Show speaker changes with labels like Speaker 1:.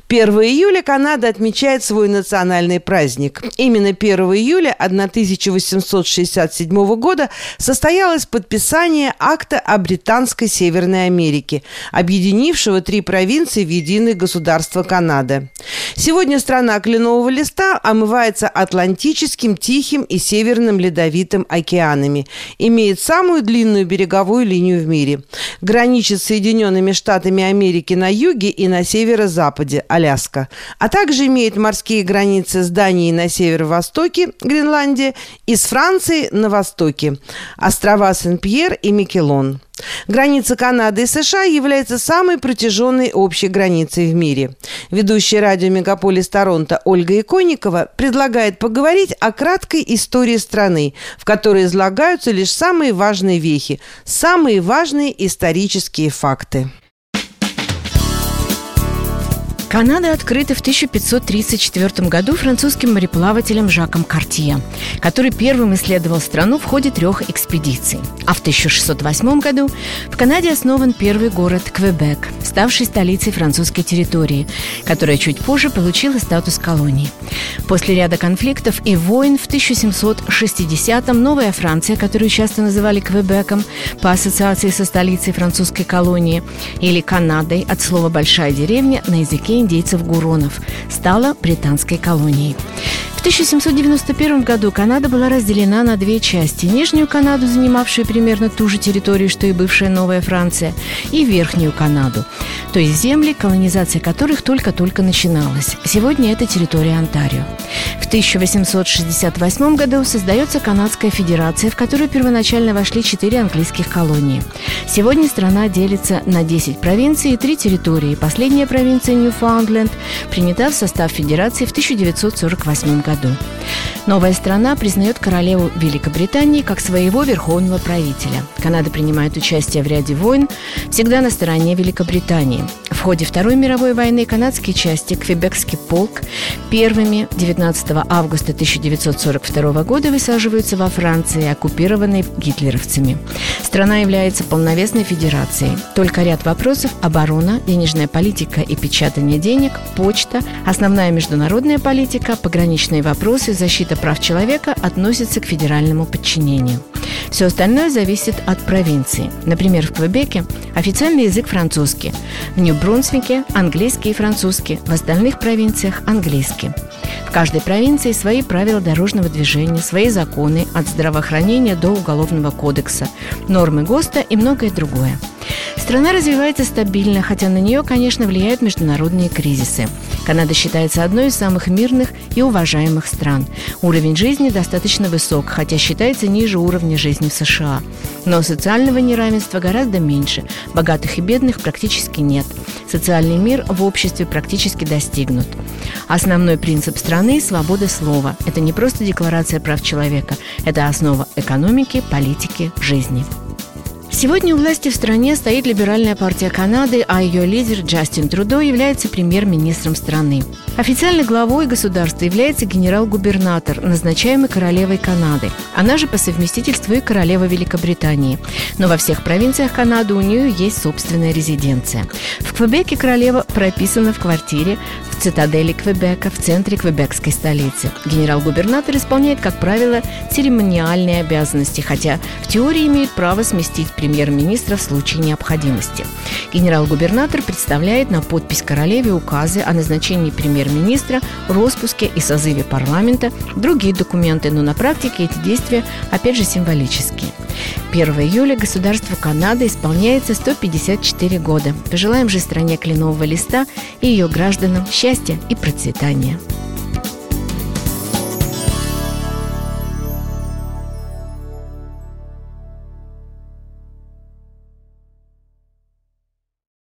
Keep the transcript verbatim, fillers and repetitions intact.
Speaker 1: первого июля Канада отмечает свой национальный праздник. Именно первого июля тысяча восемьсот шестьдесят седьмого года состоялось подписание акта о Британской Северной Америке, объединившего три провинции в единое государство Канада. Сегодня страна Кленового листа омывается Атлантическим, Тихим и Северным Ледовитым океанами, имеет самую длинную береговую линию в мире, граничит с Соединенными Штатами Америки на юге и на северо-западе, Аляска, а также имеет морские границы с Данией на северо-востоке, Гренландия, и с Францией на востоке, острова Сен-Пьер и Микелон. Граница Канады и США является самой протяженной общей границей в мире. Ведущая радио «Мегаполис Торонто» Ольга Иконникова предлагает поговорить о краткой истории страны, в которой излагаются лишь самые важные вехи, самые важные исторические факты.
Speaker 2: Канада открыта в тысяча пятьсот тридцать четвёртом году французским мореплавателем Жаком Картье, который первым исследовал страну в ходе трех экспедиций. А в тысяча шестьсот восьмом году в Канаде основан первый город Квебек, ставший столицей французской территории, которая чуть позже получила статус колонии. После ряда конфликтов и войн в тысяча семьсот шестидесятом Новая Франция, которую часто называли Квебеком по ассоциации со столицей французской колонии, или Канадой от слова «большая деревня» на языке индейцев Гуронов, стала британской колонией. В тысяча семьсот девяносто первом году Канада была разделена на две части: Нижнюю Канаду, занимавшую примерно ту же территорию, что и бывшая Новая Франция, и Верхнюю Канаду, то есть земли, колонизация которых только-только начиналась. Сегодня это территория Онтарио. В тысяча восемьсот шестьдесят восьмом году создается Канадская Федерация, в которую первоначально вошли четыре английских колонии. Сегодня страна делится на десять провинций и три территории. Последняя провинция Ньюфаундленд принята в состав Федерации в тысяча девятьсот сорок восьмом году. Новая страна признает королеву Великобритании как своего верховного правителя. Канада принимает участие в ряде войн, всегда на стороне Великобритании. В ходе Второй мировой войны канадские части, Квебекский полк, первыми девятнадцатого августа тысяча девятьсот сорок второго года высаживаются во Франции, оккупированной гитлеровцами. Страна является полновесной федерацией. Только ряд вопросов – оборона, денежная политика и печатание денег, почта, основная международная политика, пограничные вопросы, защита прав человека относятся к федеральному подчинению. Все остальное зависит от провинции. Например, в Квебеке официальный язык французский, в Нью-Брунсвике – английский и французский, в остальных провинциях – английский. В каждой провинции свои правила дорожного движения, свои законы, от здравоохранения до уголовного кодекса, нормы ГОСТа и многое другое. Страна развивается стабильно, хотя на нее, конечно, влияют международные кризисы. Канада считается одной из самых мирных и уважаемых стран. Уровень жизни достаточно высок, хотя считается ниже уровня жизни в США. Но социального неравенства гораздо меньше, богатых и бедных практически нет. Социальный мир в обществе практически достигнут. Основной принцип страны – свобода слова. Это не просто декларация прав человека, это основа экономики, политики, жизни. Сегодня у власти в стране стоит Либеральная партия Канады, а ее лидер Джастин Трудо является премьер-министром страны. Официальной главой государства является генерал-губернатор, назначаемый королевой Канады. Она же по совместительству и королева Великобритании. Но во всех провинциях Канады у нее есть собственная резиденция. В Квебеке королева прописана в квартире в цитадели Квебека, в центре квебекской столицы. Генерал-губернатор исполняет, как правило, церемониальные обязанности, хотя в теории имеет право сместить премьер-министра в случае необходимости. Генерал-губернатор представляет на подпись королеве указы о назначении премьер-министра, распуске и созыве парламента, другие документы, но на практике эти действия, опять же, символические. первого июля государству Канады исполняется сто пятьдесят четыре года. Пожелаем же стране Кленового листа и ее гражданам счастья и процветания.